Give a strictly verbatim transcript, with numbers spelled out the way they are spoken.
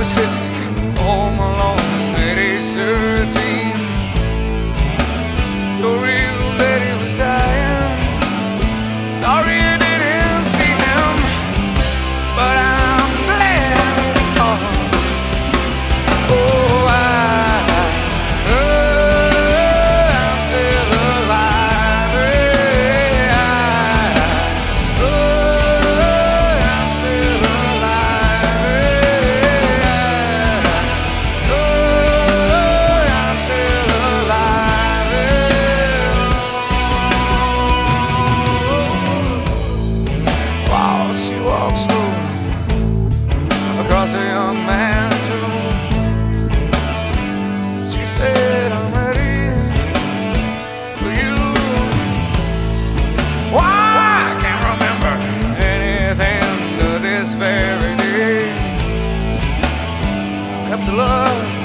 was sitting home alone at age thirteen. The real lady was dying. Sorry you didn't see him, but I'm glad it's all. Oh, I, oh, I'm still alive. I, oh, I'm still alive. I, oh, I'm still alive. While she walks slow across a young man's room, she said, I'm ready for you. Why, I can't remember anything to this very day except the love